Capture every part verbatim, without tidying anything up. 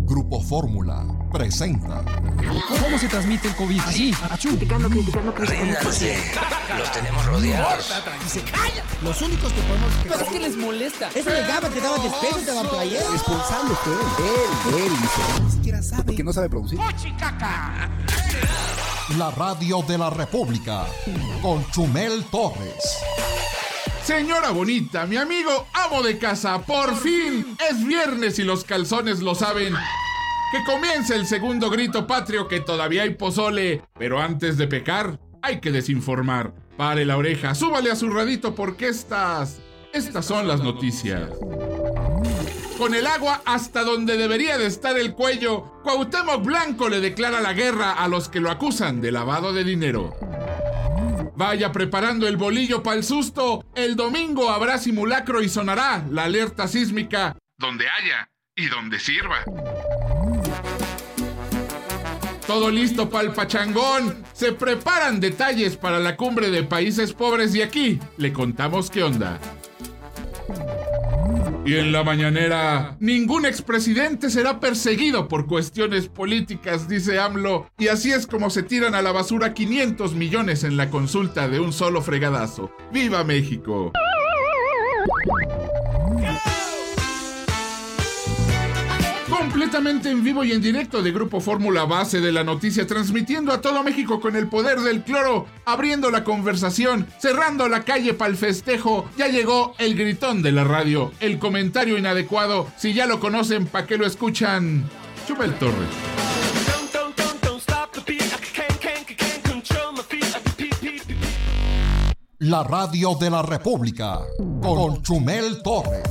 Grupo Fórmula presenta. ¿Cómo se transmite el COVID? Así, achú. Criticando, criticando, criticando. Ríndanse, los tenemos rodeados. Y se callan. Los únicos que podemos... Pero es que les molesta. Eso llegaba, te daba despecho, te daba playera. Responsable fue él, él hizo. Ni siquiera sabe. Porque no sabe producir. La radio de la República con Chumel Torres. Señora bonita, mi amigo amo de casa, por fin es viernes y los calzones lo saben. Que comience el segundo grito patrio, que todavía hay pozole. Pero antes de pecar, hay que desinformar. Pare la oreja, súbale a su radito porque estas... Estas son las noticias. Con el agua hasta donde debería de estar el cuello, Cuauhtémoc Blanco le declara la guerra a los que lo acusan de lavado de dinero. Vaya preparando el bolillo para el susto. El domingo habrá simulacro y sonará la alerta sísmica donde haya y donde sirva. Todo listo para el pachangón. Se preparan detalles para la cumbre de países pobres y aquí le contamos qué onda. Y en la mañanera, ningún expresidente será perseguido por cuestiones políticas, dice AMLO. Y así es como se tiran a la basura quinientos millones en la consulta de un solo fregadazo. ¡Viva México! Completamente en vivo y en directo de Grupo Fórmula, base de la noticia, transmitiendo a todo México con el poder del cloro, abriendo la conversación, cerrando la calle pa'l festejo. Ya llegó el gritón de la radio, el comentario inadecuado. Si ya lo conocen, ¿pa' qué lo escuchan? Chumel Torres. La radio de la República con Chumel Torres.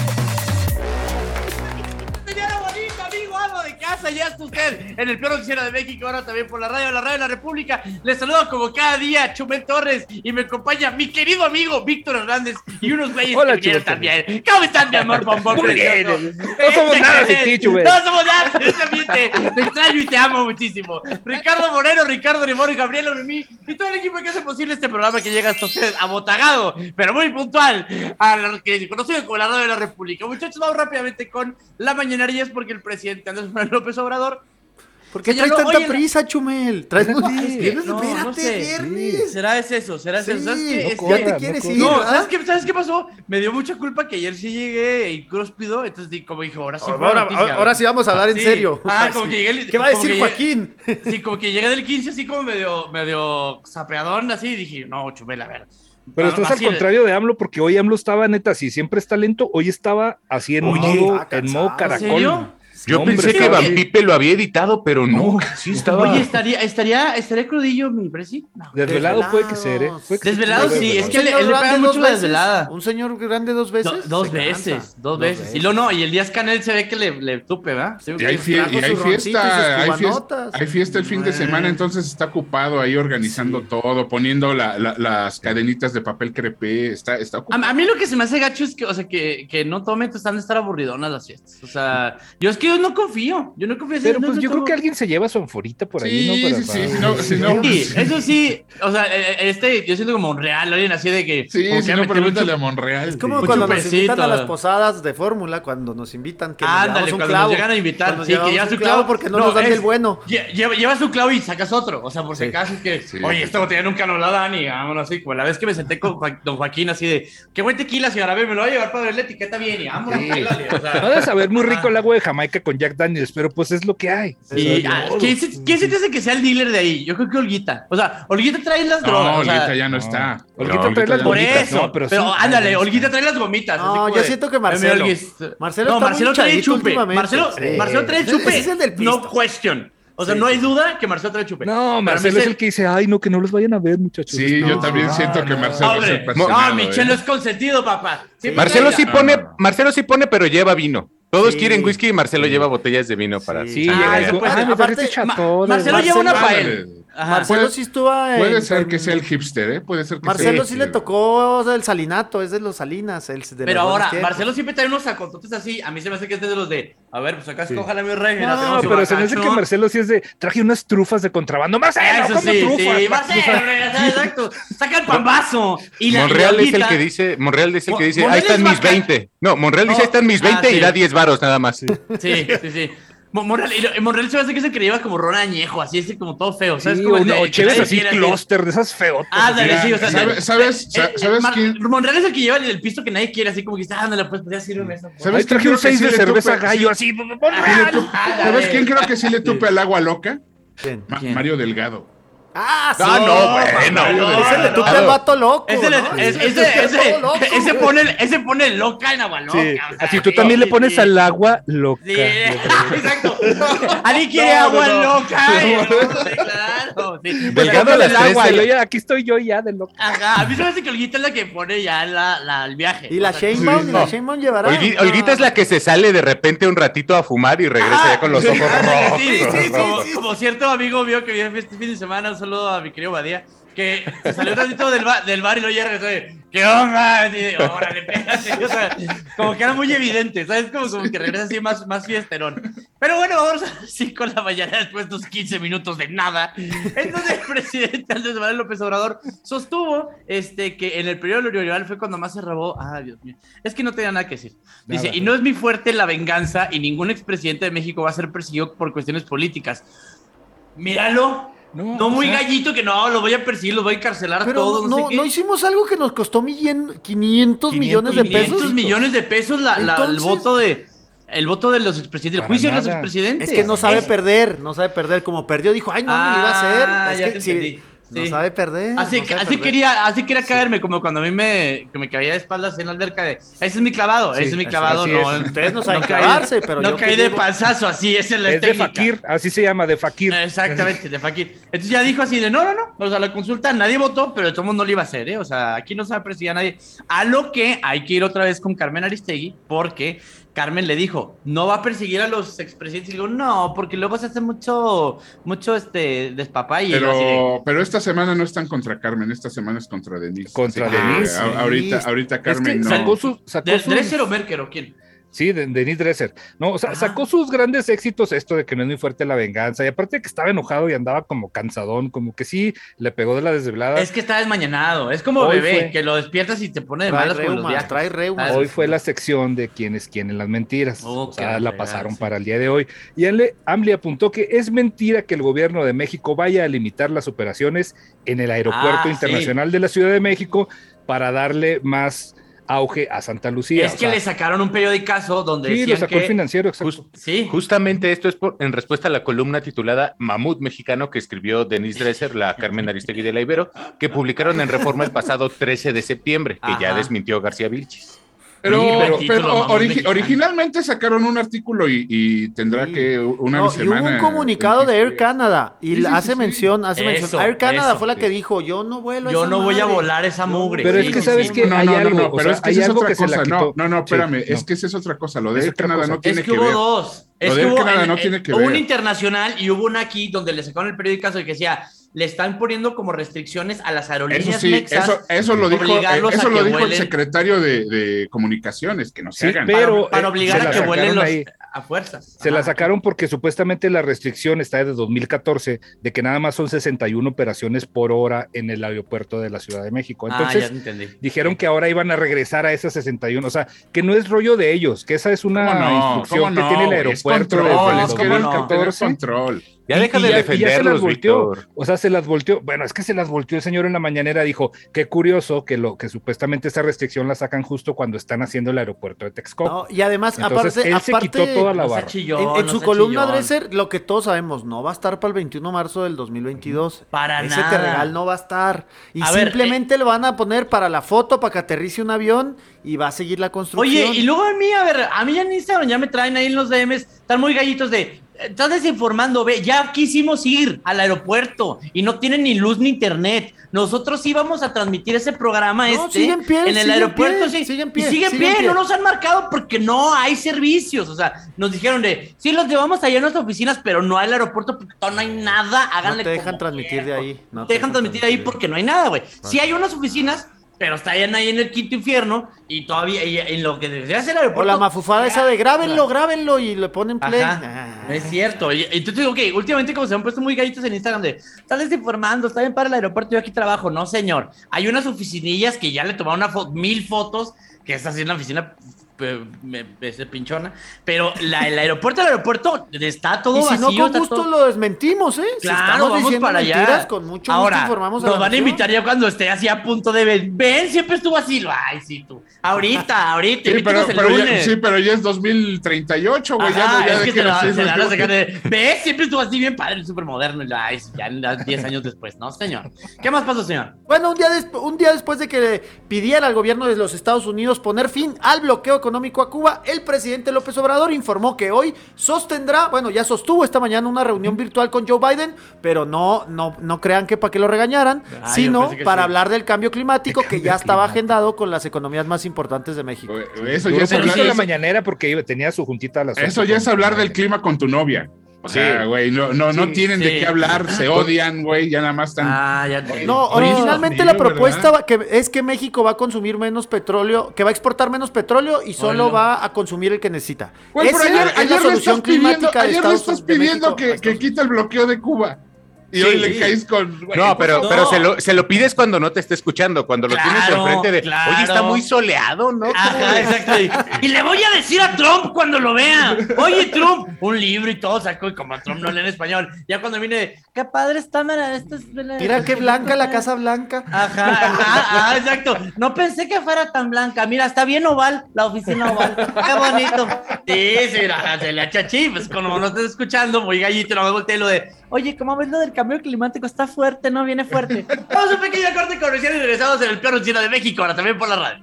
Ya está usted en el peor noticiero de México, ahora también por la radio, la radio de la República. Les saludo como cada día, Chumel Torres, y me acompaña mi querido amigo Víctor Hernández y unos güeyes Hola, que vinieron también. ¿Cómo están, mi amor, bombón? Muy bien. No somos nada sin ti, Chumel. No somos nada sin ti, también te, te extraño y te amo muchísimo. Ricardo Moreno, Ricardo Rimón, Gabriel Oremí y todo el equipo que hace posible este programa que llega hasta ustedes abotagado, pero muy puntual, a lo que conocido como la radio de la República. Muchachos, vamos rápidamente con la mañanera y es porque el presidente Andrés Manuel López Obrador. ¿Por qué traes tanta prisa, Chumel? Traes muy bien. No, Espérate, no sé. viernes. ¿Será es eso? ¿Será Sí, eso? ¿Sabes qué? no Es corra, que- ya te quieres no ir, No, ¿verdad? ¿sabes qué, ¿sabes qué pasó? Me dio mucha culpa que ayer sí llegué incróspido, entonces di- como dijo, ahora sí fue Ahora, la noticia, ahora sí vamos a hablar en Sí. serio. Ah, como que llegué el- ¿Qué va a como decir que Joaquín? llegué- Sí, como que llegué del quince así como medio, medio sapeadón, así, y dije, no, Chumel, a ver. Pero Ah, estás al así de- contrario de AMLO, porque hoy AMLO estaba neta, si siempre está lento, hoy estaba así en Oye, modo, está en modo cansado. caracol. ¿En serio? Yo Hombre, pensé que estaba- Van Pipe lo había editado, pero no, sí estaba. Oye, ¿estaría, estaría, estaría crudillo mi presi? No. Desvelado puede que ser, ¿eh? Puede que Desvelado, sea sí, es Un que le, señor él le pega grande mucho dos la veces, desvelada. Un señor grande dos veces. Do- dos se veces, cansa. dos veces. Y luego no, y el Díaz Canel se ve que le, le tupe, ¿verdad? Sí, Y hay, fie- Trajo y hay su roncito y sus fiesta, hay fiesta, cubanotas. hay fiesta el fin de semana, entonces está ocupado ahí organizando todo, poniendo la- la- las cadenitas de papel crepé, está, está ocupado. A, a mí lo que se me hace gacho es que, o sea, que, que no tomen, están de estar aburridonas las fiestas. O sea, yo es que yo no confío. Yo no confío. Pero no- pues no yo creo tengo- que alguien se lleva su anforita por ahí, Sí, ¿no? Para- sí, sí, para- si no, si no, Sí, eso sí, o sea, eh, este, yo siento como Monreal, alguien así de que. sí, como si que no, metí pregúntale mucho- a Monreal. Es como Mucho cuando nos pesito. invitan a las posadas de fórmula, cuando nos invitan que nos Ándale, llevamos un cuando clavo. nos llegan a invitar, Cuando sí, que llevamos llevas un tu clavo porque no, nos dan es- el bueno. lle- Lleva, llevas tu clavo y sacas otro, o sea, por si Sí. acaso es que, Sí. oye, esta botella nunca nos la dan y vámonos así, como la vez que me senté con Joa- don Joaquín así de, qué buen tequila, señora, a ver, me lo voy a llevar para ver la etiqueta bien y vámonos, Sí. bailale, o sea. No debe saber muy rico el agua de Jamaica con Jack Daniels, pero pues es lo que hay. Y, O sea, ah, no, ¿quién, se, quién se te hace que sea el dealer de ahí? Yo creo que Olguita. O sea, Olguita trae las No, drogas. o sea, Olguita ya no, no. está. Olguita No, trae las ya por no. bolitas, eso. no, pero pero sí. ándale, Olguita trae las gomitas. así No, como yo de, siento que Marcelo. "Dame Olguis". Marcelo no, está Marcelo muy trae el chadito chupe. últimamente. Marcelo, Sí. Marcelo trae el Ese- chupe. ese es el del pisto. No question. O sea, Sí, no hay sí. duda que Marcelo trae el chupe. No, Para Marcelo mí es el que dice, ay, no, que no los vayan a ver, muchachos. Sí, yo No, también no, siento que no. Marcelo es Hombre, el personado, no, mi chelo ¿eh? es consentido, papá. Siempre Marcelo trae sí la- pone, no. Marcelo sí pone, pero lleva vino. Todos Sí. quieren whisky y Marcelo lleva botellas de vino para. Sí. Sí, Ah, llega eso y, puede ay, ser. me Aparte, trajiste Ma- chatones. Marcelo lleva una para Ándale. él. Ajá. Marcelo Puede- sí estuvo en- Puede ser que en- sea el hipster, ¿eh? Puede ser que Marcelo sea sí le tocó el salinato, es de los Salinas. El, de Pero los ahora, buenos tiempos. Marcelo siempre trae unos sacototes así. A mí se me hace que este es de los de, a ver, pues acá escójala mi rey. mira, No, tenemos su pero se me hace que bacachón. Marcelo sí es de, traje unas trufas de contrabando. Marcelo, Eso ¿cómo sí, trufas? sí, va a ser, hombre, exacto. Saca el pambazo. Y la, Monreal y la es el hojita. que dice, Monreal es el que Mo- dice, Monreal ahí están es mis baca- veinte. No, Monreal dice, No. ahí están mis Ah, veinte y sí. da diez varos nada más. Sí, sí, sí. Monreal, y Monreal se me hace que es el que lleva como ron añejo, así ese como todo feo, ¿sabes? Sí, Como el una- de- o que chéves nadie así, quiere, clúster, de esas feotas. Ah, así. dale, sí, o sea, ¿Sabes- sabes- eh, eh, sabes Mar- quién? Monreal es el que lleva el, el pisto que nadie quiere, así como que ah, no le puedes ya sirve eso. ¿Sabes Ahí quién traje creo un que seis sí de le cerveza tupe- gallo, sí, así. ¿Sabes quién creo que sí le tupe al agua loca? ¿Quién? Ma- ¿Quién? Mario Delgado. Ah, sí. Ah, no, bueno. no, Ese le tupe al vato loco. Ese, le- ¿no? es- Ese ese, le tupe ese, todo loco, ese güey. pone, ese pone loca en agua loca. Sí. o sea, Así tú sí, también le sí, pones sí. al agua loca. Sí, exacto. Alguien quiere No, no, agua no. loca. y no, sí, claro. Sí. Delgado a las el agua. tres de Yo la- ya, aquí estoy yo ya de loca. Ajá, a mí se me hace que Olguita es la que pone ya la, la, el viaje. Y la O sea, Sheinbaum, sí, y la no. Sheinbaum llevará. Olgui- No. Olguita es la que se sale de repente un ratito a fumar y regresa Ah, ya con los ojos rojos. Sí, sí, sí, rojos. como, como cierto amigo mío que viene este fin de semana, un saludo a mi querido Badía, que se salió un ratito del, ba- del bar y luego ya regresó de, ¿qué onda? Y de, órale, pégate. O sea, como que era muy evidente, ¿sabes? Como, como que regresa así más, más fiesterón. Pero bueno, vamos así con la mañana después de estos quince minutos de nada. Entonces el presidente Andrés Manuel López Obrador sostuvo este, que en el periodo neoliberal fue cuando más se robó. Ah, Dios mío. Es que no tenía nada que decir. Dice, Nada. y no es mi fuerte la venganza y ningún expresidente de México va a ser perseguido por cuestiones políticas. Míralo. No, No, o muy sea- gallito que no, lo voy a perseguir, los voy a encarcelar a Pero todos. no, sé no, qué. no hicimos algo que nos costó millen- quinientos millones de pesos. quinientos millones de pesos la, la- el Entonces- voto de el voto de los expresidentes, el Para juicio de los nada. expresidentes. Es que no sabe Es- perder, no sabe perder. Como perdió, dijo, ay, no, me lo iba a Ah, hacer. ya Es te que sí, entendí. no Sí. sabe perder. Así, no que, sabe así perder. quería, así quería caerme, como cuando a mí me, que me caía de espaldas en la alberca de, ese es mi clavado, Sí, ese es mi así- clavado, así no. es. Ustedes no saben caí- clavarse, pero no yo caí que de digo- panzazo, así, esa es la Es de técnica. Fakir, así se llama, de Fakir. Exactamente, de Fakir. Entonces ya dijo así de, no, no, no, o sea, la consulta nadie votó, pero de todos modos no lo iba a hacer, ¿eh? O sea, aquí no se va a perseguir a nadie. A lo que hay que ir otra vez con Carmen Aristegui, porque Carmen le dijo, no va a perseguir a los expresidentes. Y digo, no, porque luego se hace mucho, mucho este despapay. Y yo así de, Pero, pero esta semana no están contra Carmen, esta semana es contra Denise. Contra Así que, Denise, a- sí. ahorita, ahorita Es Carmen que no. sacó su, sacó ¿De- sus- ¿Dresser o Merker o quién? Sí, de Denise Dresser. No, o sea, Ajá. sacó sus grandes éxitos, esto de que no es muy fuerte la venganza, y aparte de que estaba enojado y andaba como cansadón, como que sí, le pegó de la desvelada. Es que está desmañanado, es como Hoy bebé, fue. que lo despiertas y te pone de Trae malas con los reumas, viajes. trae reumas. Ah, Hoy fue la sección de quienes quieren las mentiras. Oh, o qué sea, la barbaridad, pasaron sí. para el día de hoy. Y Ale- AMLI apuntó que es mentira que el gobierno de México vaya a limitar las operaciones en el aeropuerto Ah, internacional de la Ciudad de México para darle más auge a Santa Lucía. Es O que sea, le sacaron un periodicazo donde sí, lo decían sacó que... el financiero, exacto. Just- Sí, Justamente esto es por- en respuesta a la columna titulada Mamut Mexicano que escribió Denise Dresser, la Carmen Aristegui de la Ibero, que publicaron en Reforma el pasado trece de septiembre, que ya Ajá. desmintió García Vilchis. Pero, Sí, pero, el título, mamón origi- mexicano. originalmente sacaron un artículo y, y tendrá Sí. que una No, y semana. hubo un comunicado de Air Canada y Sí, sí, hace sí, sí. mención, hace Eso, mención. Air Canada eso, fue la sí. que dijo, yo no vuelo a yo esa no voy a madre". volar esa Yo- mugre. Pero sí, es que sí, sabes sí. que No, hay no, no, algo, no, o pero sea, es que hay esa es algo otra que se la cosa. quitó. No, no, no, espérame, Sí, es no. que esa es otra cosa. Lo de Es Air otra Canada cosa. no tiene Es que que hubo ver. dos. Es Lo que de Air hubo, Canada en- no en- tiene que hubo ver. una internacional y hubo una aquí donde le sacaron el periódico que decía, le están poniendo como restricciones a las aerolíneas Eso sí, mexas, eso, eso lo dijo, eh, obligarlos eso a lo que dijo el vuelen- secretario de, de Comunicaciones, que no se Sí, hagan. pero- para, para eh, obligar se a la que vuelen sacaron los, ahí. a fuerzas. Se la Ajá. sacaron porque supuestamente la restricción está desde dos mil catorce de que nada más son sesenta y una operaciones por hora en el aeropuerto de la Ciudad de México. Ah, Entonces, ya entendí. dijeron que ahora iban a regresar a esas sesenta y uno, o sea, que no es rollo de ellos, que esa es una ¿Cómo no? instrucción ¿Cómo que no, tiene el güey? aeropuerto Es control, desde el es querer ¿cómo no? tener catorce. control. Ya Y- deja y de y se las defenderlos, volteó, Víctor. o sea, se las volteó, bueno, es que se las volteó el señor en la mañanera, dijo, qué curioso que lo que supuestamente esa restricción la sacan justo cuando están haciendo el aeropuerto de Texcoco. No, y además, Entonces, aparte, él se aparte quitó toda la No sea barra. chillón, en, en no su sea columna chillón. Dresser, lo que todos sabemos, no va a estar para el veintiuno de marzo del dos mil veintidós. Para Ese nada. Terregal no va a estar. Y A ver, simplemente le van a poner para la foto, para que aterrice un avión y va a seguir la construcción. Oye, y luego a mí, a ver, a mí ya en Instagram ya me traen ahí en los D Ms, están muy gallitos de, estás desinformando, ve, ya quisimos ir al aeropuerto y no tienen ni luz ni internet. Nosotros íbamos a transmitir ese programa No, este sigue en pie, en el sigue en aeropuerto, pie, sí, sigue en y pie, sigue en sigue en pie, pie. no nos han marcado porque no hay servicios, o sea, nos dijeron de, sí los llevamos allá a nuestras oficinas, pero no al aeropuerto porque no hay nada, háganle no te dejan como transmitir de quieran. ahí. No No te dejan transmitir ahí porque no hay nada, güey. Ah. Sí hay unas oficinas, pero están ahí en el quinto infierno y todavía y en lo que debería ser el O aeropuerto. la mafufada esa de grábenlo, grábenlo y le ponen play. Ajá, Ah. no es cierto. Y- Entonces digo, ok, últimamente como se han puesto muy gallitos en Instagram de, están desinformando, está bien para el aeropuerto, yo aquí trabajo. No, señor. Hay unas oficinillas que ya le tomaron una fo- mil fotos, que esta sí es una oficina eh, me, me pinchona, pero la, el aeropuerto, el aeropuerto está todo y si vacío. no, con gusto todo... lo desmentimos, ¿eh? Claro, si estamos vamos diciendo para allá. mentiras, con mucho Ahora, gusto informamos a nos la van a nación. invitar ya cuando esté así a punto de ver. Ven, siempre estuvo así. Ay, sí, tú. Ahorita, ahorita. Sí, pero, el pero lunes. ya, sí, pero ya es dos mil treinta y ocho, güey. Ya, Ajá, ya es que te dejen la, así, se la van a güey. sacar de. ¿Ves? Siempre estuvo así bien padre, súper moderno. Ay, ya diez años después, ¿no, señor? ¿Qué más pasó, señor? Bueno, un día, des- un día después de que pidiera al gobierno de los Estados Unidos poner fin al bloqueo económico a Cuba, el presidente López Obrador informó que hoy sostendrá, bueno, ya sostuvo esta mañana una reunión virtual con Joe Biden, pero no, no, no crean que para que lo regañaran, Ah, yo sino pensé que para sí. hablar del cambio climático que ya estaba climático. agendado con las economías más importantes de México. Güey, Eso Duró ya es poquito hablar, la mañanera porque iba- tenía su juntita a las eso ocho ya es con- hablar del clima con tu novia. O sea, güey, no, no, no Sí, tienen de sí. qué hablar, se odian, güey, ya nada más están. Ah, ya te. No, Oye, originalmente Dios la mío, propuesta ¿verdad? va- que es que México va a consumir menos petróleo, que va a exportar menos petróleo y solo Oilo. va a consumir el que necesita. Güey, pero Esa ayer, es la ayer le solución estás pidiendo, climática de ayer le Estados estás de pidiendo México a que, que Estados quita el bloqueo de Cuba. Y Sí. hoy le caes con. güey, No, pero, No. pero se, lo, se lo pides cuando no te esté escuchando, cuando lo tienes Claro, enfrente de, claro. oye, está muy soleado, ¿no? ¿Cómo Ajá, ves?" exacto. Y, y le voy a decir a Trump cuando lo vea. Oye, Trump, un libro y todo sacó, y como a Trump no lee en español. Ya cuando vine, qué padre está, mira, esto es. Mira qué blanca la Casa Blanca. Ajá, ajá, ajá, exacto. No pensé que fuera tan blanca. Mira, está bien oval, la oficina oval. Qué bonito. Sí, sí, mira, se le echa chi, pues como no estás escuchando, muy gallito, no me volteé lo de, oye, ¿cómo ves lo del cambio climático? Está fuerte, ¿no? Viene fuerte. Vamos a un pequeño corte comercial y regresamos en el peor noticiero de México, ahora también por la radio.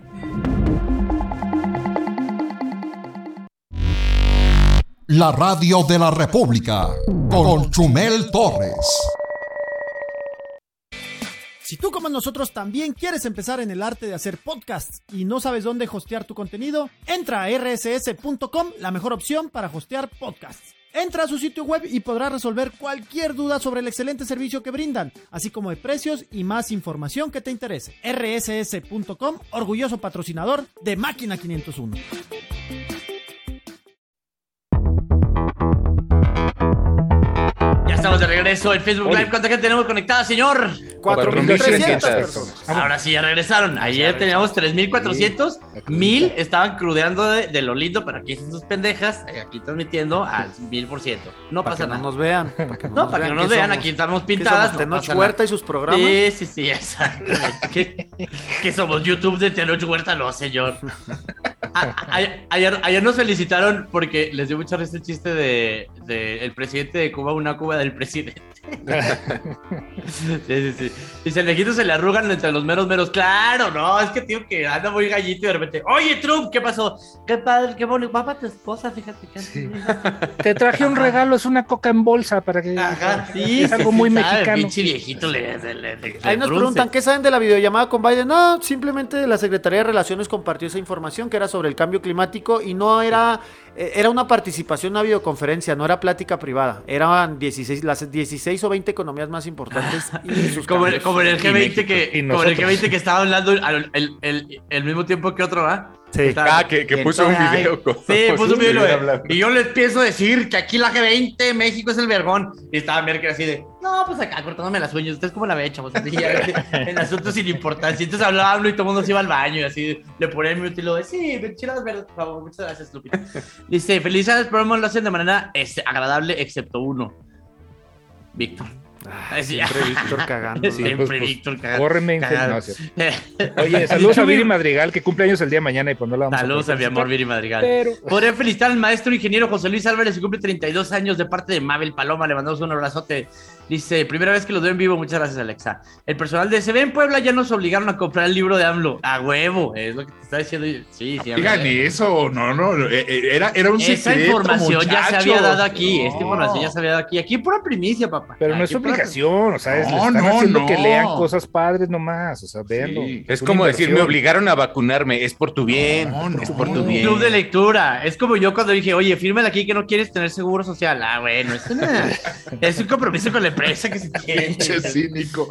La radio de la República con Chumel Torres. Si tú como nosotros también quieres empezar en el arte de hacer podcasts y no sabes dónde hostear tu contenido, entra a erre ese ese punto com, la mejor opción para hostear podcasts. Entra a su sitio web y podrás resolver cualquier duda sobre el excelente servicio que brindan, así como de precios y más información que te interese. erre ese ese punto com, orgulloso patrocinador de Máquina quinientos uno. Ya estamos de regreso en Facebook Live. ¿Cuánta gente tenemos conectada, señor? cuatro mil trescientas personas. Ahora sí, ya regresaron. Ayer teníamos tres mil cuatrocientos, mil estaban crudeando de, de lo lindo, pero aquí son sus pendejas, aquí transmitiendo al mil por ciento. No Para pasa que no nada. nos vean. Para que no, No, para que no nos ¿Qué vean, somos? aquí estamos ¿Qué pintadas. somos, no Tenoch pasa Huerta nada. y sus programas? Sí, sí, sí, exacto. ¿Qué, qué somos? YouTube de Tenoch Huerta, no, señor. A- a- ayer, ayer nos felicitaron porque les dio mucha risa el chiste de, de el presidente de Cuba, una Cuba del presidente. Sí, sí, sí. Dice, el viejito se le arrugan entre los meros meros. Claro, no, es que tío que anda muy gallito y de repente, oye, Trump, ¿qué pasó? Qué padre, qué bonito. Va para tu esposa, fíjate que Sí. Te traje un regalo, es una coca en bolsa para que Ajá, sí, es algo sí, muy sí, sabe, mexicano. Pinche viejito le, le, le, le Ahí nos frunce. preguntan, ¿qué saben de la videollamada con Biden? No, simplemente la Secretaría de Relaciones compartió esa información que era sobre el cambio climático y no era, eh, era una participación, una videoconferencia, no era plática privada. Eran dieciséis, las dieciséis o veinte economías más importantes. Y sus Como, cambios. como en el Y G veinte México, que, y como en el nosotros. G veinte que estaba hablando al el, el, el mismo tiempo que otro, ¿va? Sí. Estaba- Ah, que- que puso un Ay, video con- Sí, puso un video. Sí, de- hablando. y yo les pienso decir que aquí la G veinte, México es el vergón. Y estaba Merkel así de, no, pues acá cortándome las uñas. Ustedes como la ven, chavos. Así, ya, en asuntos sin importancia. Entonces hablaba uno y todo el mundo se iba al baño y así le ponía el minuto y lo de, sí, enchiladas verdes, por favor. Muchas gracias, Lupita. Dice, felicidades, pero lo hacen de manera este, agradable, excepto uno. Víctor. Así, Siempre Víctor cagando. Sí, Siempre pues, pues, Víctor cagado. Córreme, Cagado. no, es cierto. Oye, saludos a Viri Madrigal, que cumple años el día de mañana y pues no la vamos Saludos a mi felicitar, amor Viri Madrigal. Pero Podría felicitar al maestro ingeniero José Luis Álvarez, que cumple treinta y dos años de parte de Mabel Paloma. Le mandamos un abrazote. Dice, primera vez que los veo en vivo. Muchas gracias, Alexa. El personal de S B en Puebla ya nos obligaron a comprar el libro de AMLO. A huevo, es lo que te está diciendo. Sí, sí. Digan amigo. eso, no, no, eh, eh, era, era un Esa secreto, información ya se había muchachos. dado aquí. Esta No. información ya se había dado aquí. Aquí pura primicia, papá. Pero no Aquí es pura- obligación, o sea, es, No, le están no, haciendo no. que lean cosas padres nomás, o sea, véanlo. Sí. Es una como decir, me inversión. obligaron a vacunarme, es por tu bien, No, no, es por tu no. bien. Club de lectura. Es como yo cuando dije, oye, fírmale aquí que no quieres tener seguro social. Ah, bueno, es, una- es un compromiso con la empresa que se tiene. Pinche cínico.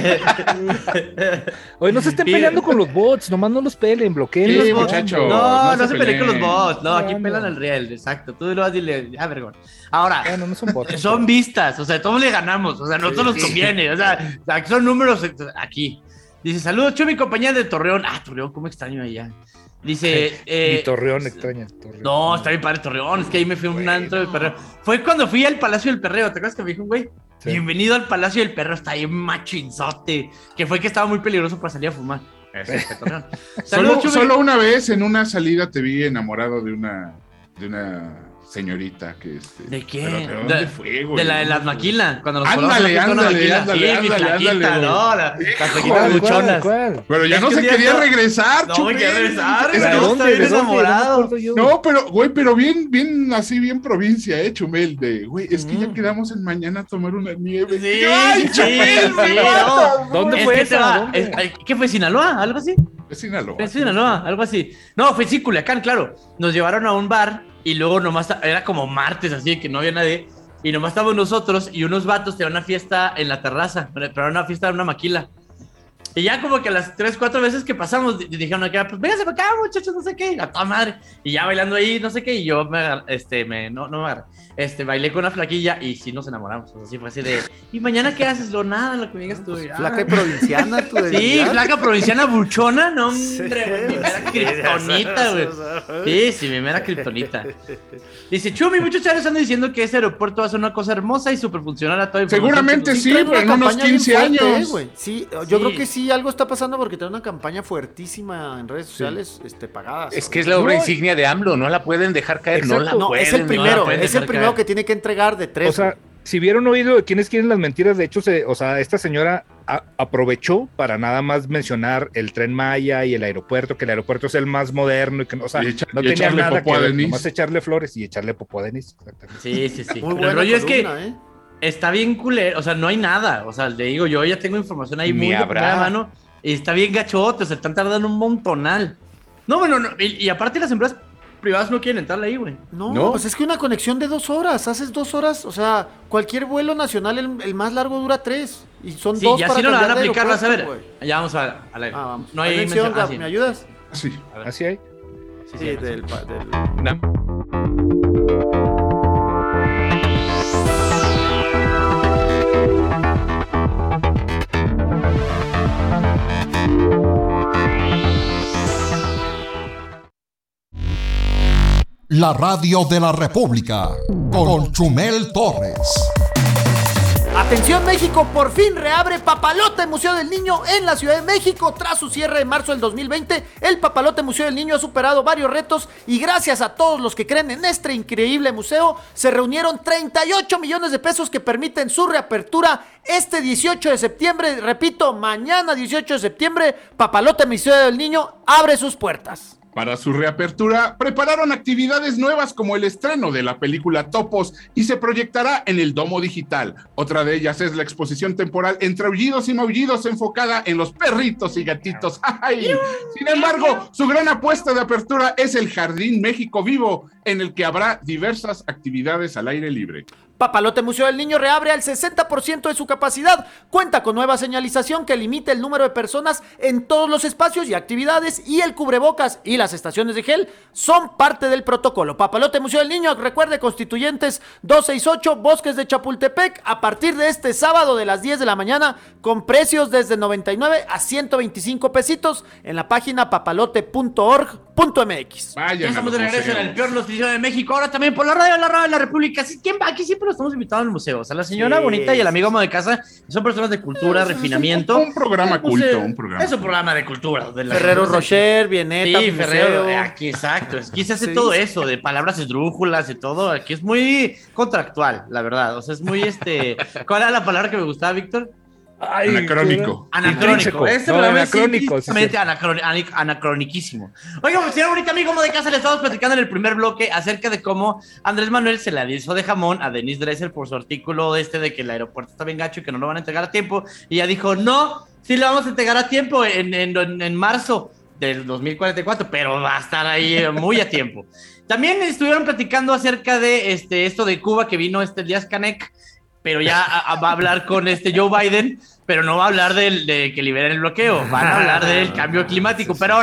Oye, no se estén Mira. peleando con los bots, nomás no los peleen, bloqueen Sí, los Sí, bots. muchacho. No, no no, se se peleen con los peleen. bots. No, aquí No, pelan no. al real, exacto. Tú lo vas a decirle, ah, vergón. Ahora, Bueno, no son bots. son vistas, o sea, todos le ganamos, o sea, a nosotros nos conviene, o sea, aquí son números aquí. Dice, saludos, Chuy, mi compañía de Torreón. Ah, Torreón, cómo extraño allá. Dice... Eh, Mi Torreón extraña. Torreón. No, está bien padre Torreón, es que ahí me fui a un bueno. antro del perreo. Fue cuando fui al Palacio del Perreo, ¿te acuerdas que me dijo, güey? Sí. Bienvenido al Palacio del Perreo, está ahí machinzote. Que fue que estaba muy peligroso para salir a fumar. Eso es Torreón. solo, solo una vez en una salida te vi enamorado de una... De una... señorita que este ¿de qué? ¿Pero de dónde de, fue, güey? De la de las maquilas, cuando nos ándale, ándale, ándale, sí, ándale, ándale, no, la, las flaquitas buchonas. Pero ya es no se quería no, regresar, no, Chumel. quería regresar, es que no está bien enamorado. No, pero, güey, pero bien, bien, así, bien provincia, eh, Chumel, de, güey, es que mm. ya quedamos en mañana a tomar una nieve. Sí, ¡ay, sí, Chumel, sí, no. ¿Dónde fue esa? ¿Qué fue, Sinaloa? ¿Algo así? Es Sinaloa. Es Sinaloa, algo así. No, fue sí, Culiacán, claro. Nos llevaron a un bar. Y luego nomás, era como martes, así que no había nadie. Y nomás estábamos nosotros y unos vatos tenían una fiesta en la terraza. Pero era una fiesta de una maquila. Y ya como que a las tres, cuatro veces que pasamos, dijeron acá, pues véngase para acá, muchachos, no sé qué. A toda madre. Y ya bailando ahí, no sé qué. Y yo me agarré, este, me, no, no me agarré. Este, bailé con una flaquilla y sí nos enamoramos. O sea, sí fue así de, ¿y mañana qué haces? Lo nada, lo que me digas tú. Pues, flaca y provinciana, tú. Sí, flaca provinciana buchona, no, hombre, mi mera kriptonita, güey. Sí, sí, mi mera kriptonita. Dice, Chumi, muchos chavos están diciendo que ese aeropuerto va a ser una cosa hermosa y súper funcional a todo el seguramente sí, pero en unos quince años. Fuerte, sí, yo sí. creo que sí, algo está pasando porque tiene una campaña fuertísima en redes sociales, sí. este, pagadas. Es que es la obra no, insignia de AMLO, no la pueden dejar caer, exacto. no la no, pueden. Es el primero, no es el primero que tiene que entregar de tres. O sea, si vieron oído de quiénes quieren las mentiras, de hecho, se, o sea, esta señora a, aprovechó para nada más mencionar el Tren Maya y el aeropuerto, que el aeropuerto es el más moderno y que, o sea, echa, no tenía nada que ver, nomás echarle flores y echarle popó a Denise. Sí, sí, sí. Muy Pero el rollo es que ¿eh? está bien culero, o sea, no hay nada, o sea, le digo, yo ya tengo información ahí Ni muy habrá. de primera mano y está bien gachote, o sea, están tardando un montonal. No, bueno, no, y, y aparte las empresas privadas no quieren entrarle ahí, güey. No, no, pues es que una conexión de dos horas, haces dos horas, o sea, cualquier vuelo nacional, el, el más largo dura tres, y son sí, dos ya para si no la van a aplicar, vas a ver. Wey. Ya vamos a, a la... Ah, vamos. No hay mención, mención. Ah, sí. ¿me ayudas? Sí. ¿Así hay? Sí, sí, sí del... del... No. La radio de la República, con Chumel Torres. Atención México, por fin reabre Papalote Museo del Niño en la Ciudad de México. Tras su cierre en marzo del dos mil veinte, el Papalote Museo del Niño ha superado varios retos y gracias a todos los que creen en este increíble museo, se reunieron treinta y ocho millones de pesos que permiten su reapertura este dieciocho de septiembre. Repito, mañana dieciocho de septiembre, Papalote Museo del Niño abre sus puertas. Para su reapertura, prepararon actividades nuevas como el estreno de la película Topos y se proyectará en el Domo Digital. Otra de ellas es la exposición temporal Entre Aullidos y Maullidos enfocada en los perritos y gatitos. ¡Ay! Sin embargo, su gran apuesta de apertura es el Jardín México Vivo, en el que habrá diversas actividades al aire libre. Papalote Museo del Niño reabre al sesenta por ciento de su capacidad. Cuenta con nueva señalización que limita el número de personas en todos los espacios y actividades, y el cubrebocas y las estaciones de gel son parte del protocolo. Papalote Museo del Niño, recuerde, Constituyentes doscientos sesenta y ocho, Bosques de Chapultepec, a partir de este sábado de las diez de la mañana, con precios desde noventa y nueve a ciento veinticinco pesitos en la página papalote punto org punto m x. Vayan, ya estamos de regreso en el peor noticiero de México, ahora también por la radio, la radio de la República. ¿Quién va? Aquí siempre lo estamos invitados al museo. O sea, la señora sí, bonita y el amigo amo de casa son personas de cultura, es, refinamiento. Un, un programa culto, museo, un programa. Es un programa de cultura. De la Ferrero Rocher, Bieneta, sí, Ferrero, aquí, exacto. Aquí se hace sí, todo eso, de palabras esdrújulas y todo. Aquí es muy contractual, la verdad. O sea, es muy este. ¿Cuál era la palabra que me gustaba, Víctor? Ay, anacrónico. Anacrónico. Este no, programa anacrónico. es simplemente anacron, anacroniquísimo. Oiga, pues, señora bonita amigo de casa, le estamos platicando en el primer bloque acerca de cómo Andrés Manuel se le hizo de jamón a Denise Dresser por su artículo este de que el aeropuerto está bien gacho y que no lo van a entregar a tiempo. Y ella dijo, no, sí lo vamos a entregar a tiempo en, en, en, en marzo del dos mil cuarenta y cuatro, pero va a estar ahí muy a tiempo. También estuvieron platicando acerca de este, esto de Cuba que vino este Díaz Canec, pero ya a, a, va a hablar con este Joe Biden, pero no va a hablar de, de que liberen el bloqueo, van a hablar del cambio climático. Pero ahora,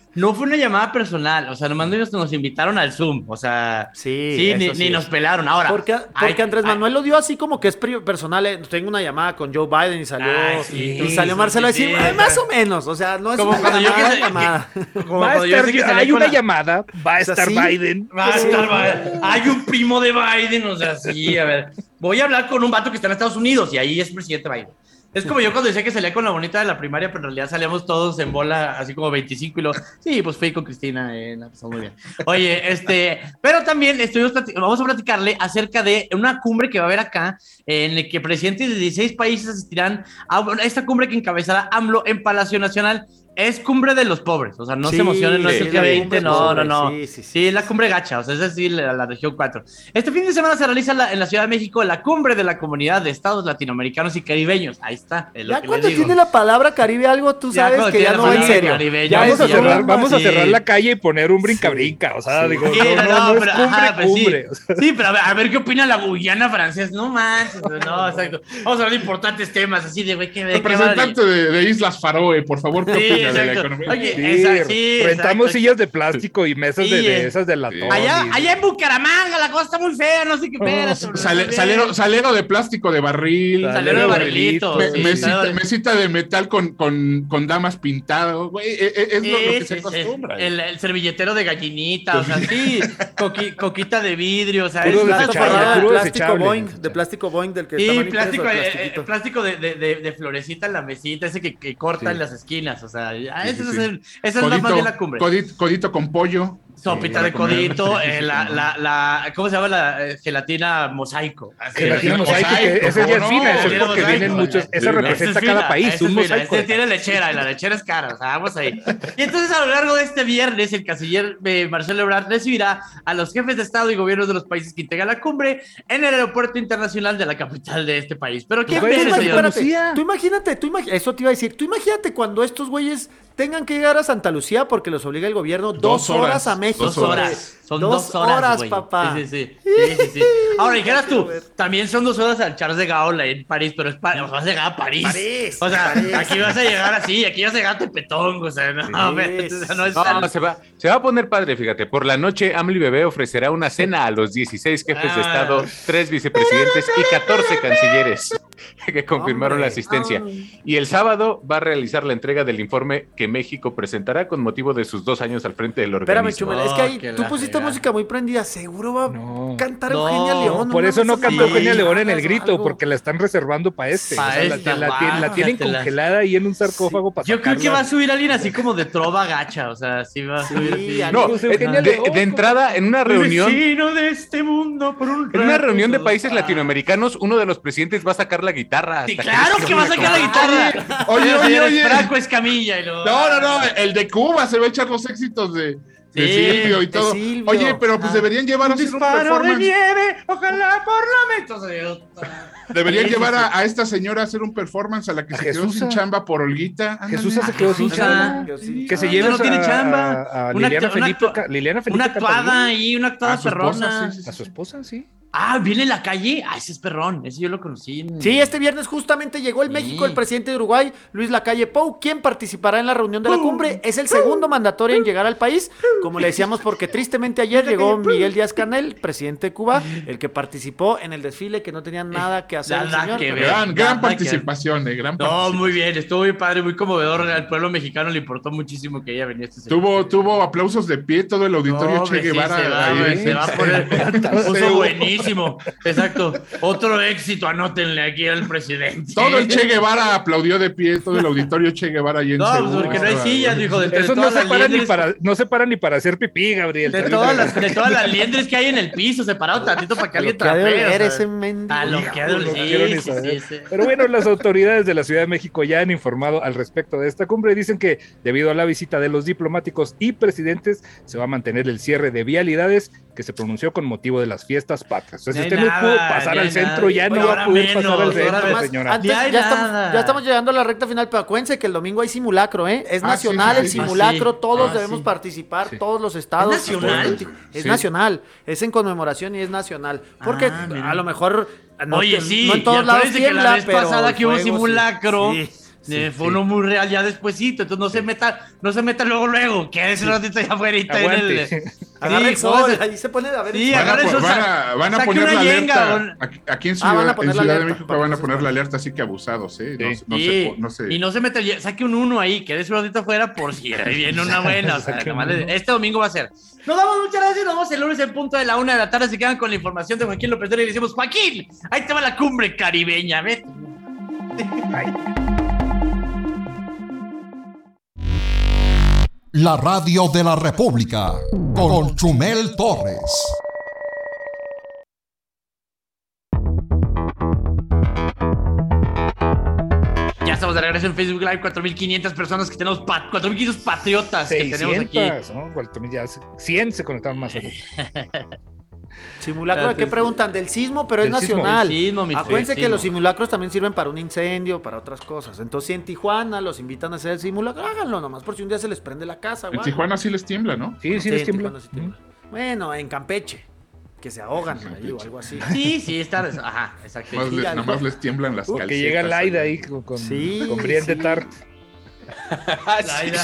no fue una llamada personal, o sea, nomás nos, nos invitaron al Zoom, o sea, sí, sí, ni, sí. ni nos pelaron. Ahora, porque, porque ay, Andrés ay, Manuel lo dio así como que es personal. Eh, tengo una llamada con Joe Biden y salió, ay, sí, y salió sí, Marcelo sí, a decir, sí, eh, más o menos, o sea, no es como una cuando llamada, yo que, llamada. que, como Va a cuando yo estar, sé que salí hay con una la- llamada, va a O sea, estar ¿sí? Biden. Va a estar, va- hay un primo de Biden, o sea, sí, a ver, voy a hablar con un vato que está en Estados Unidos y ahí es presidente Biden. Es como yo cuando decía que salía con la bonita de la primaria, pero en realidad salíamos todos en bola, así como veinticinco y lo, sí, pues fui con Cristina, eh, la pasó muy bien. Oye, este, pero también estuvimos plati- vamos a platicarle acerca de una cumbre que va a haber acá, en el que presidentes de dieciséis países asistirán a esta cumbre que encabezará AMLO en Palacio Nacional. Es cumbre de los pobres, o sea, no Sí, se emocionen, no es sí, el la G veinte, cumbre no, pobre, no, no. sí, sí, sí. Sí, es la cumbre gacha, o sea, es decir, la, la región cuatro. Este fin de semana se realiza la- en la Ciudad de México la cumbre de la Comunidad de Estados Latinoamericanos y Caribeños. Ahí está, es lo Ya que cuando les digo. tiene la palabra Caribe algo, tú Ya sabes cuando que ya tiene no la va en palabra serio. caribeño, Ya ya Vamos, es a sí, cerrar, broma, vamos a sí. cerrar la calle y poner un brinca-brinca. O sea, digo, Sí, no, no, no, pero, es cumbre, ajá, pues sí. cumbre. O sea, Sí, pero a ver, a ver qué opina la Guyana francesa. No manches, no, exacto. Vamos a hablar de importantes temas, así de, güey, qué de qué Representante de, de Islas Faroe, por favor, ¿qué Sí, opina de la exacto. economía? Oye, sí, esa- sí, rentamos exacto. sillas de plástico y mesas Sí, de, de eh. esas de latón. Allá, y- allá en Bucaramanga la cosa está muy fea, no sé qué pedo. Sale- salero, salero de plástico de barril. Salero de barrilito. Me- sí, mesita, salero de- mesita de metal con, con, con damas pintado. Güey, e- e- es, lo, lo que Sí, se sí, acostumbra. sí. El, el servilletero de gallinita, o sea, sí, coqui- coquita de vidrio, o sea, Puro es Plato desechable, forrado de puro plástico desechable. Boeing, de plástico Boeing del que Sí, estaban plástico, impresos, eh, eh, plastiquito. plástico de, de, de, de florecita en la mesita, ese que, que corta Sí. en las esquinas, o sea, ya, Sí, ese sí, es sí. el- esa es la más bien la cumbre. Codito, codito con pollo. Sopita Sí, de para comer. codito, Sí, sí, eh, sí, la, cómo la, la, ¿cómo se llama la eh, gelatina mosaico? Así, Gelatina así, mosaico, que mosaico, esa ya es ¿cómo fina, no? eso es Gelatina porque mosaico. vienen muchos, Sí, esa ¿no? representa Ese es cada fina, país, ese un es fina, mosaico. ese tiene lechera y la lechera es cara, o sea, vamos ahí. Y entonces a lo largo de este viernes, el canciller eh, Marcelo Ebrard recibirá a los jefes de Estado y gobiernos de los países que integran la cumbre en el aeropuerto internacional de la capital de este país. Pero ¿quién Pues, viene, güey, señor? Espérate, tú imagínate, tú imagi- eso te iba a decir, tú imagínate cuando estos güeyes tengan que llegar a Santa Lucía porque los obliga el gobierno dos, Dos horas, horas, a México. Dos horas. Son dos, dos horas, horas, güey. papá. Sí, sí, sí. sí, sí, sí. Ahora, dijeras tú, también son dos horas al Charles de Gaulle en París, pero es pa- vas a llegar a París. París, o sea, París. aquí vas a llegar así, aquí vas a llegar a Tepetón, o sea, no, Sí, pero, o sea, no es No, tan- se va, se va a poner padre, fíjate. Por la noche, AMLO y Bebé ofrecerá una cena a los dieciséis jefes de Ah. Estado, tres vicepresidentes y catorce cancilleres que confirmaron Hombre, la asistencia. ay. Y el sábado va a realizar la entrega del informe que México presentará con motivo de sus dos años al frente del Espérame, organismo. Chumel, es que ahí que tú la pusiste fregada. música muy prendida, seguro va No. a cantar No, Eugenia León. Por eso no mames, cantó esa Eugenia León en el mamadas o grito, algo. porque la están reservando para este. Pa' O sea, la- esta, la, la- la tienen bájatela. congelada ahí en un sarcófago para Yo creo que sacarla. va a subir alguien así como de trova gacha, o sea, sí va a Sí, subir. así. algo- No, Pues, eh, Eugenia de, León, de entrada, en una reunión, Vecino de este mundo por un en una rato, reunión de todo países está. latinoamericanos, uno de los presidentes va a sacar la guitarra. Sí, hasta claro les que va a sacar la guitarra. Oye, oye, Señor oye. Franco Escamilla y lo... No, no, no, el de Cuba se va a echar los éxitos de, de Sí, Silvio y de todo. Silvio. Oye, pero pues Ah. deberían llevar a hacer un Disparo de performance. nieve, ojalá por la mente. O sea, yo- Deberían Sí, llevar sí, a, a esta señora a hacer un performance a la que A se quedó Jesús, sin a- chamba por Olguita. Ándale. Jesús se quedó sin Jesús, chamba. Que sí. Que se Ah, lleve no tiene a, chamba. a- a Una Liliana, actua- una Felipe, actua- Ca- Liliana Felipe Una actuada Catalina. ahí, una actuada A su esposa, perrona. sí, sí, sí. A su esposa, sí. Ah, viene en la calle. Ah, ese es perrón. Ese yo lo conocí. en- Sí, este viernes justamente llegó el Sí. México el presidente de Uruguay, Luis Lacalle Pou, quien participará en la reunión de la cumbre. Es el segundo mandatorio en llegar al país, como le decíamos, porque tristemente ayer llegó Miguel Díaz-Canel, presidente de Cuba, el que participó en el desfile, que no tenía nada que hacer el Nada señor. que pero- ver. Gran, gran Nada que- participación, eh, gran No, participación. muy bien. Estuvo muy padre, muy conmovedor. Al pueblo mexicano le importó muchísimo que ella venía este señor. Tuvo, tuvo aplausos de pie todo el auditorio No, Che hombre, sí, Guevara. se va, ahí. güey, se va a poner. Sí. Puso buenísimo. Exacto. Otro éxito, anótenle aquí al presidente. Todo el Che Guevara aplaudió de pie, todo el auditorio Che Guevara ahí en No, pues Seúl. porque no hay sillas, hijo. De, de Eso no todas se las para ni liendres- para, no se para ni para hacer pipí, Gabriel. De todas, las, de todas las liendres que hay en el piso, separado tantito para que A lo alguien que ha de trapee, o oler sea. ese mendigo. A lo que ha de oler, No sí, quiero ni sí, saber. sí, sí. Pero bueno, las autoridades de la Ciudad de México ya han informado al respecto de esta cumbre. Dicen que debido a la visita de los diplomáticos y presidentes, se va a mantener el cierre de vialidades que se pronunció con motivo de las fiestas patrias. O sea, No si hay usted no nada, pudo pasar ya al hay centro, nada. ya no Bueno, va a ahora poder menos, pasar al ahora centro, más. señora. Antes, Ya hay ya, estamos, nada. ya estamos llegando a la recta final, pero acuérdense que el domingo hay simulacro, ¿eh? Es Ah, nacional sí, el sí, sí. simulacro, Ah, sí. todos Ah, debemos sí. participar, Sí. todos los estados. ¿Es nacional? Es Sí. nacional, es en conmemoración y es nacional. Porque Ah, mira. a lo mejor no, Oye, te- sí, no en todos y lados acuérdense que la tiembla, vez pero pasada el que hubo fuego sí. simulacro, Sí. Sí, eh, fue sí. uno muy real ya despuesito, entonces no se meta, no se meta luego, luego, que ese sí. ratito ya afuera en el... Agarra el sol, ahí se pone a ver sí, el sol. Van a, sol. Van a, van a poner la yenga, alerta, aquí en Ciudad, ah, en Ciudad de México van a poner la alerta, así que abusados, ¿eh? No, sí. no, sí. se, no se... Y no se mete, saque un uno ahí, que ese ratito afuera por si ahí viene una buena, o sea, este domingo va a ser. Nos damos muchas gracias, nos vemos el lunes en punto de la una de la tarde, se quedan con la información de Joaquín López Dóriga y le decimos, Joaquín, ahí te va la cumbre caribeña, vete. La radio de la República, con Chumel Torres. Ya estamos de regreso en Facebook Live, cuatro mil quinientas personas que tenemos, pat- cuatro mil quinientos patriotas seiscientos, que tenemos aquí. ¿no? cuatro mil, ya cien se conectaron más. Simulacro, ¿de qué preguntan? Del sismo, pero es nacional. Sismo, sismo, Acuérdense sismo. que los simulacros también sirven para un incendio, para otras cosas. Entonces, si en Tijuana los invitan a hacer el simulacro, háganlo nomás, por si un día se les prende la casa. En Tijuana sí les tiembla, ¿no? Sí, sí, sí les tiembla. Sí tiembla. ¿Mm? Bueno, en Campeche, que se ahogan ahí o algo así. Sí, sí, está. Ajá, exacto. Más sí, les, nada más les tiemblan las uh, calcetas. Que llega Laida ahí con, con, sí, con Brienne sí. de Tart. Laida.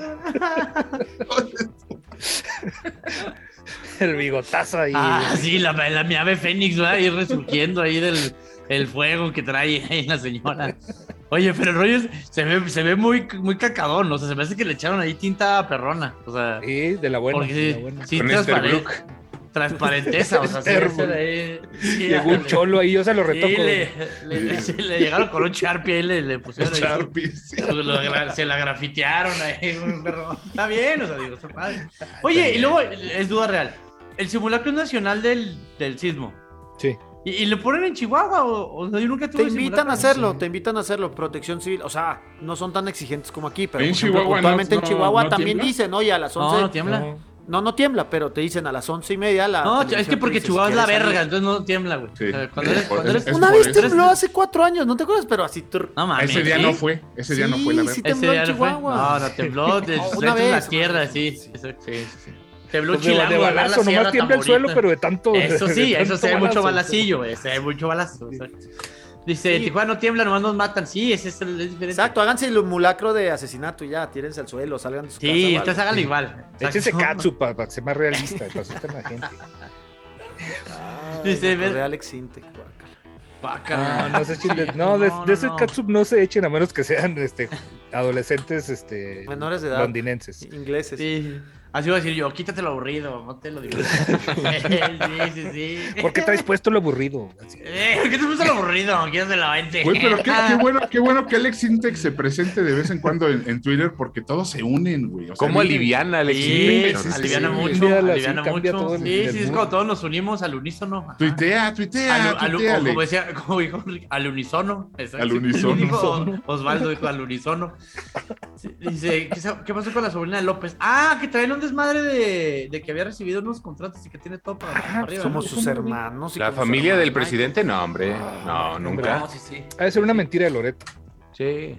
El bigotazo ahí. Ah, sí, la, la mi ave fénix va a ir resurgiendo ahí del el fuego que trae ahí la señora. Oye, pero el rollo es, se ve, se ve muy, muy cacadón, o sea, se me hace que le echaron ahí tinta perrona, o sea. Sí, de la buena. Porque de sí, la buena. sí, Con transparente. Transparenteza, o sea, sí, ahí, sí, llegó un cholo ahí, yo se lo retoco. Sí, le, le, le, le llegaron con un Sharpie ahí, le, le pusieron Sharpie, ahí, sí. lo, se la grafitearon ahí, pero está bien, o sea, digo, está padre. Oye, y luego, es duda real, el simulacro es nacional del, del sismo. Sí. ¿Y, y lo ponen en Chihuahua? O, o sea, yo nunca tuve Te invitan a hacerlo, te invitan a hacerlo, Protección Civil, o sea, no son tan exigentes como aquí, pero en por ejemplo, Chihuahua puntualmente no, en Chihuahua no, no también tiembla. dicen, oye, a las once... No, no tiembla. No. No, no tiembla, pero te dicen a las once y media la... No, es que porque dice, Chihuahua si es la quieres verga, salir. entonces no tiembla, güey. Sí. O sea, cuando eres, cuando eres... Es Una por vez eso. tembló hace cuatro años, ¿no te acuerdas? Pero así... Trrr. No mames. Ese día ¿sí? no fue, ese día no fue la Sí, verdad. sí Ese tembló día en no fue. Chihuahua. No, no, tembló de, No, de una vez. la tierra, sí. Sí, Eso, sí. Tembló Pues de, chilango, de ¿verdad? balazo, La sierra nomás tiembla el tan suelo, bonita. pero de tanto. Eso sí, de eso tanto se ve mucho balazo. balacillo, güey. Se ve mucho balazo. Dice, Sí. Tijuana no tiembla, nomás nos matan. Sí, ese es el es diferente. Exacto, háganse el simulacro de asesinato y ya, tírense al suelo, salgan de su casa. Sí, o entonces algo. háganlo igual. Échense Exacto. katsu para, para que sea más realista, para asustar a la gente. Ay, Dice, me ve- acordé de Alex Intec, guácala. Paca. No, no se echen de, no, de, No, de ese no. katsu no se echen a menos que sean este, adolescentes este, Menores de edad. londinenses. Ingleses. Sí. Así iba a decir yo, quítate lo aburrido, no te lo digo. sí, sí, sí. ¿Por qué traes puesto lo aburrido? Así. Eh, ¿por qué te puso lo aburrido? Quítate la mente. Güey, pero qué, qué bueno, qué bueno que Alex Intec se presente de vez en cuando en, en Twitter porque todos se unen, güey. O sea, ¿Cómo a mí me- aliviana, Alex? Sí, Sí, sí, aliviana sí. mucho, Mírala, aliviana sí, cambia mucho. todo el- Sí, el sí, es mood. cuando todos nos unimos al unísono. Ajá. Tuitea, tuitea, Al, al- tuitea, o Alex. como decía, como dijo Enrique, al unisono. Exacto. Al unisono. Dijo Osvaldo dijo al unisono. Sí, dice, ¿qué, sa- ¿qué pasó con la sobrina de López? Ah, que traen un desmadre de, de que había recibido unos contratos y que tiene todo para, para arriba. Somos ¿no? sus hermanos. y La como familia su del hermana. presidente, no, hombre. No, nunca. No, sí, sí. Ha de ser una mentira de Loreto. Sí.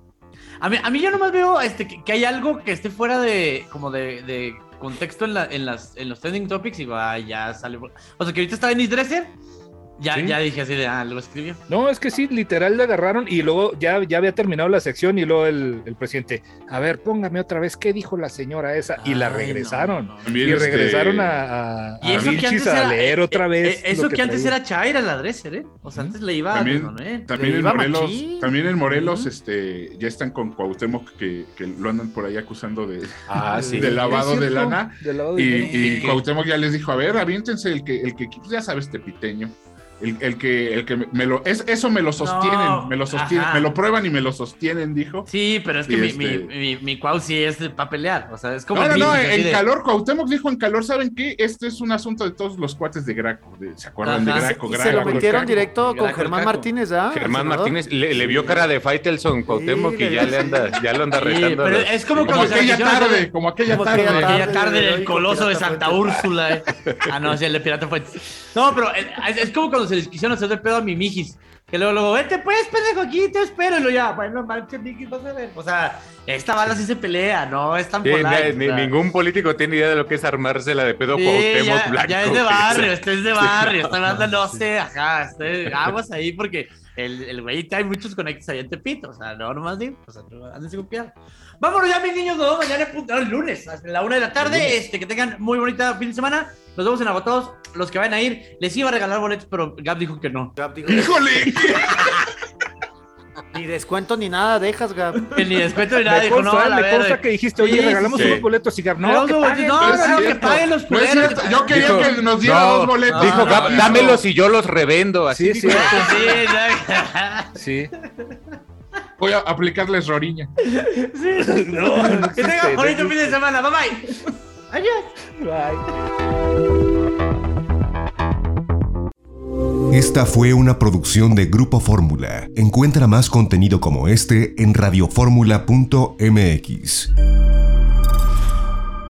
A mí, a mí yo nomás veo este, que, que hay algo que esté fuera de como de, de contexto en, la, en, las, en los trending topics y va, ya sale. O sea, que ahorita está Dennis Dresser. Ya, Sí. ya dije así de, ah, lo escribió. No, es que sí, literal le agarraron y luego ya, ya había terminado la sección y luego el, el presidente, a ver, póngame otra vez, ¿qué dijo la señora esa? Y la Ay, regresaron. no, no, no. También, Y este, regresaron a, a, Y a eso que Vilchis antes a era, leer eh, otra eh, vez. eh, eso lo que, antes traía. era Chaira la Dresser, ¿eh? O sea, antes le iba También, a ¿eh? también Le en iba Morelos, machín. también en Morelos, Ujú. este, ya están con Cuauhtémoc que, que lo andan por ahí acusando de, Ah, sí. de lavado Es de cierto, lana. de lavado de Y, dinero. y Cuauhtémoc ya les dijo, a ver, aviéntense el que, el que, ya sabes, tepiteño. El, el que, el que me lo, es, eso me lo sostienen, No, me lo sostienen, ajá. me lo prueban y me lo sostienen, dijo. Sí, pero es que Y mi, este- mi, mi, mi Cuau sí es para pelear. O sea, es como. No, no, el no, Vinci, así en de- calor, Cuauhtémoc dijo en calor, ¿saben qué? Este es un asunto de todos los cuates de Graco, de- ¿se acuerdan Ajá. de Graco? Y Graco, se lo Graco, metieron Graco. directo con Graco, Germán Graco. Martínez, ¿ah? Germán senador. Martínez le, le vio cara de Faitelson Cuauhtémoc Sí, y ya le- le anda, ya lo anda Sí, retando. a pero los- es como Como cuando se aquella quisieron hacer- tarde, como aquella Como tarde. aquella Aquella tarde tarde del del heroico coloso de Pirata Santa Fuentes. Úrsula, eh. Ah, no, sí, el de Pirata Fuentes. No, pero eh, es, es como cuando se les quisieron hacer de pedo a mi Mijis. Que luego, luego, vete pues, pendejo, aquí te espero. Y lo ya, bueno, manches, Mijis, vas a ver. O sea, esta bala sí se pelea, no es tan Sí, polite. ni- o sea. ningún político tiene idea de lo que es armársela de pedo Sí, Cuauhtémoc ya, Blanco. ya es de que barrio, sea. este es de barrio, esta banda no sé, ajá, este, aguas ahí porque el, el güey trae muchos conectes allá en Tepito, o sea, no, nomás digo, o sea, anden sin copiar. Vámonos ya, mis niños, nos vemos mañana en punto, no, el lunes, a la una de la tarde, este, que tengan muy bonita fin de semana, nos vemos en Agotados, los que vayan a ir, les iba a regalar boletos, pero Gab dijo que no. Gab dijo, ¡híjole! Ni descuento ni nada dejas, Gab. Ni descuento ni nada, me dijo, consta, no, a la me verga. consta que dijiste, oye, Sí, regalamos sí. unos boletos y Gab, no, No, que no, paguen. no, No es no, que cierto. paguen los No es culeros. cierto. Yo quería Dijo- que nos diera no, dos boletos. Dijo, Ah, Gab, no, dámelos y yo los revendo. Así Sí, dijo. sí, Sí, ya. sí. Voy a aplicarles Roriña. Sí. No, no Que existe, tengan no bonito fin existe. de semana, bye bye. Adiós. Bye. Esta fue una producción de Grupo Fórmula. Encuentra más contenido como este en radioformula punto m x.